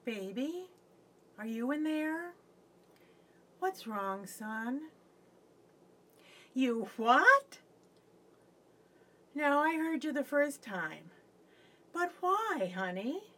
Baby, are you in there? What's wrong, son? You what? No, I heard you the first time. But why, honey?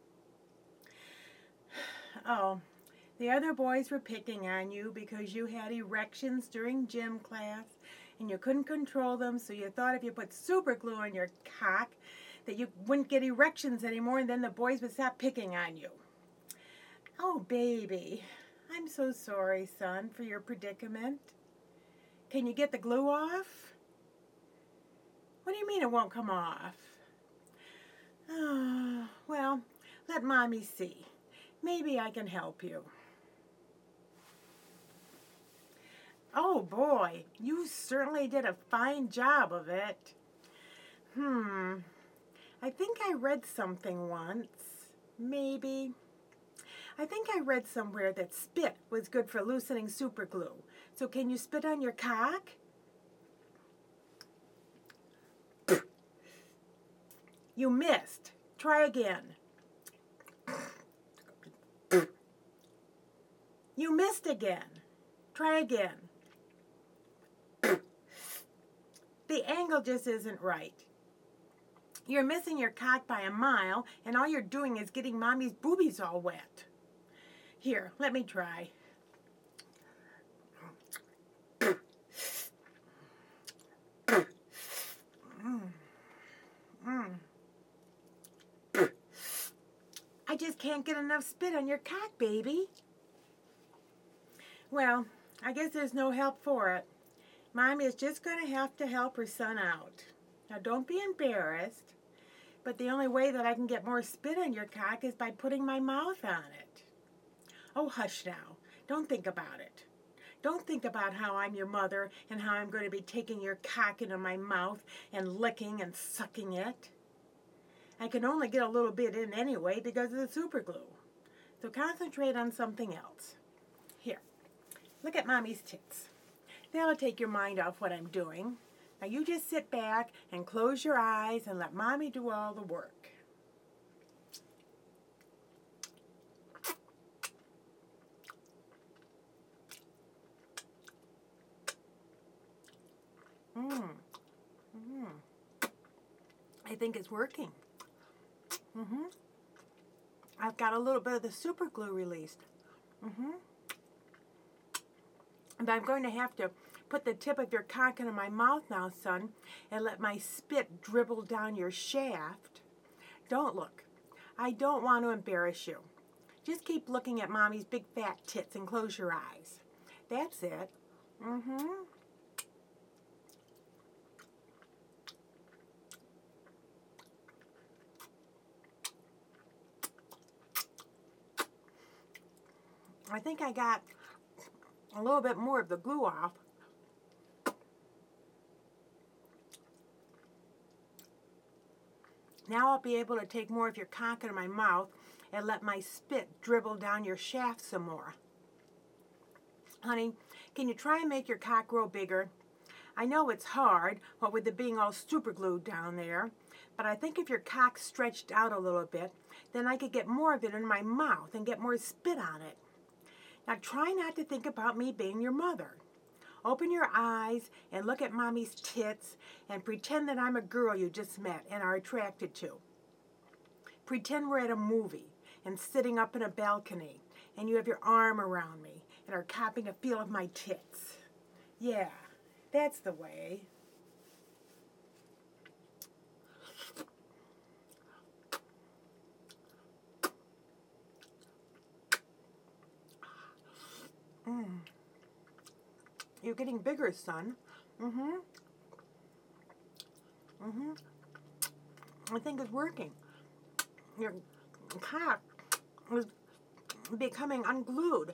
Oh, the other boys were picking on you because you had erections during gym class and you couldn't control them, so you thought if you put super glue on your cock that you wouldn't get erections anymore and then the boys would stop picking on you. Oh, baby, I'm so sorry, son, for your predicament. Can you get the glue off? What do you mean it won't come off? Oh, well, let Mommy see. Maybe I can help you. Oh boy, you certainly did a fine job of it. I think I read something once. Maybe. I think I read somewhere that spit was good for loosening super glue. So can you spit on your cock? You missed. Try again. You missed again. Try again. The angle just isn't right. You're missing your cock by a mile, and all you're doing is getting Mommy's boobies all wet. Here, let me try. I just can't get enough spit on your cock, baby. Well, I guess there's no help for it. Mommy is just going to have to help her son out. Now, don't be embarrassed, but the only way that I can get more spit on your cock is by putting my mouth on it. Oh, hush now. Don't think about it. Don't think about how I'm your mother and how I'm going to be taking your cock into my mouth and licking and sucking it. I can only get a little bit in anyway because of the super glue. So concentrate on something else. Here, look at Mommy's tits. That'll take your mind off what I'm doing. Now you just sit back and close your eyes and let Mommy do all the work. I think it's working. I've got a little bit of the super glue released. And I'm going to have to put the tip of your cock into my mouth now, son, and let my spit dribble down your shaft. Don't look. I don't want to embarrass you. Just keep looking at Mommy's big fat tits and close your eyes. That's it. I think I got a little bit more of the glue off. Now I'll be able to take more of your cock into my mouth and let my spit dribble down your shaft some more. Honey, can you try and make your cock grow bigger? I know it's hard, what with it being all super glued down there, but I think if your cock stretched out a little bit, then I could get more of it in my mouth and get more spit on it. Now try not to think about me being your mother. Open your eyes and look at Mommy's tits and pretend that I'm a girl you just met and are attracted to. Pretend we're at a movie and sitting up in a balcony and you have your arm around me and are copping a feel of my tits. Yeah, that's the way. You're getting bigger, son. I think it's working. Your cock is becoming unglued.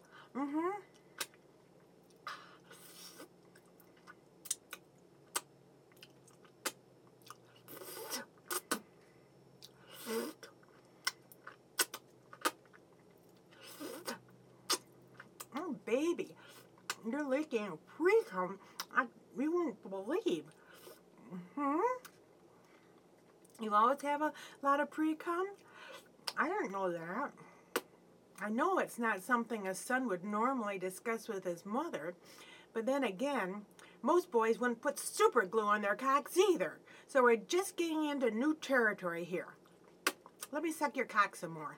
Oh, baby, you're leaking pre-cum. You wouldn't believe. You always have a lot of pre-cum? I didn't know that. I know it's not something a son would normally discuss with his mother, but then again, most boys wouldn't put super glue on their cocks either. So we're just getting into new territory here. Let me suck your cock some more.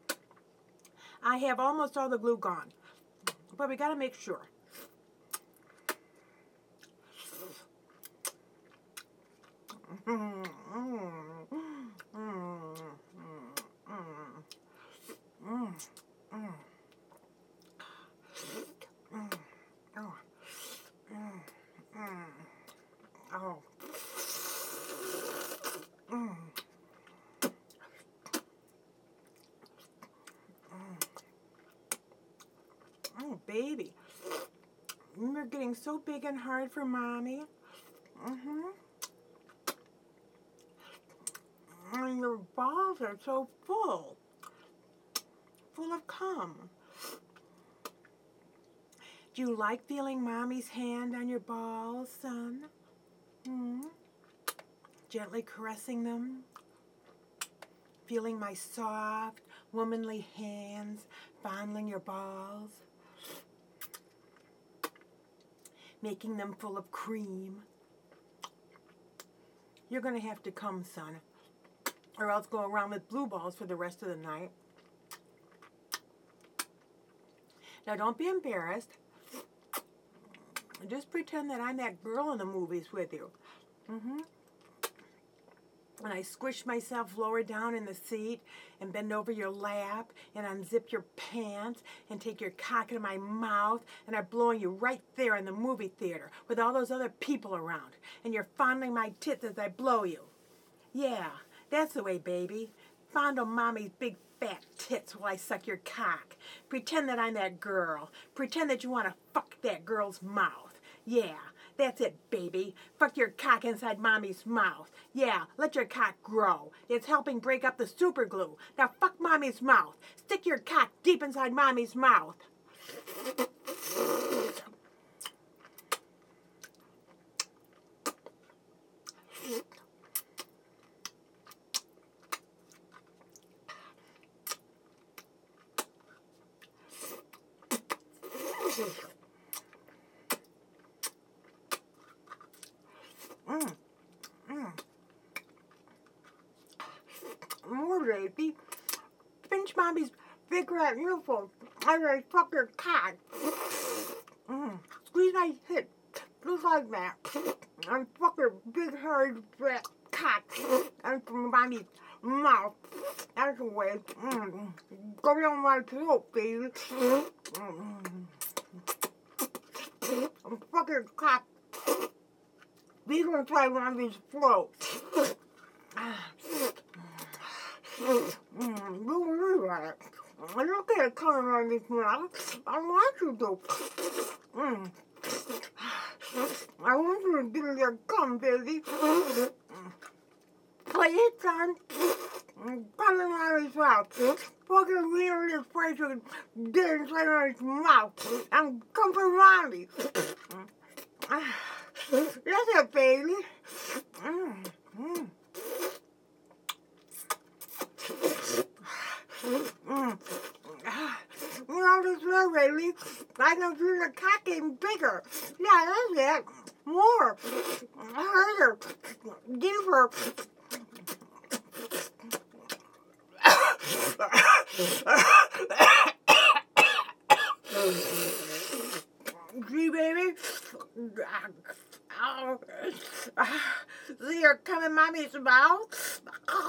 I have almost all the glue gone, but we gotta make sure. Oh, baby. You're getting so big and hard for mommy. And your balls are so full of cum. Do you like feeling mommy's hand on your balls, son? Gently caressing them, feeling my soft, womanly hands fondling your balls, making them full of cream. You're going to have to come, son, or else go around with blue balls for the rest of the night. Now, don't be embarrassed. Just pretend that I'm that girl in the movies with you. And I squish myself lower down in the seat and bend over your lap and unzip your pants and take your cock into my mouth and I'm blowing you right there in the movie theater with all those other people around. And you're fondling my tits as I blow you. Yeah, that's the way, baby. Fondle mommy's big fat tits while I suck your cock. Pretend that I'm that girl. Pretend that you want to fuck that girl's mouth. Yeah, that's it, baby. Fuck your cock inside mommy's mouth. Yeah, let your cock grow. It's helping break up the super glue. Now fuck mommy's mouth. Stick your cock deep inside mommy's mouth. More, baby. Pinch mommy's big red nipple as I fuck your cock. Squeeze my hip just like that. And fuck your big hairy red cock and from mommy's mouth. That's the way. Go down my throat, baby. And fuck your cock. These gonna try mommy's throat. Don't worry about it. I don't get a color on this mouth. I want you to. I want you to give me your cum, baby. Play it, son. Come in on his mouth. Fucking real his face and get inside on his mouth. And come for mommy. That's it, baby. You know this way, baby. I can feel the cock getting bigger. Yeah, that's it. More. Harder. Deeper. See, baby? See your cum in mommy's mouth?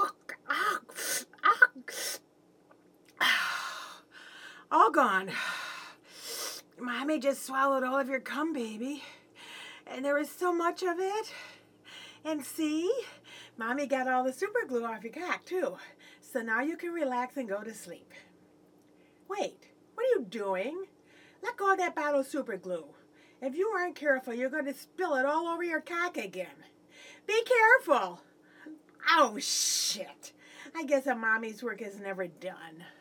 All gone. Mommy just swallowed all of your cum, baby. And there was so much of it. And see? Mommy got all the super glue off your cock, too. So now you can relax and go to sleep. Wait, what are you doing? Let go of that bottle of super glue. If you aren't careful, you're going to spill it all over your cock again. Be careful. Oh, shit. I guess a mommy's work is never done.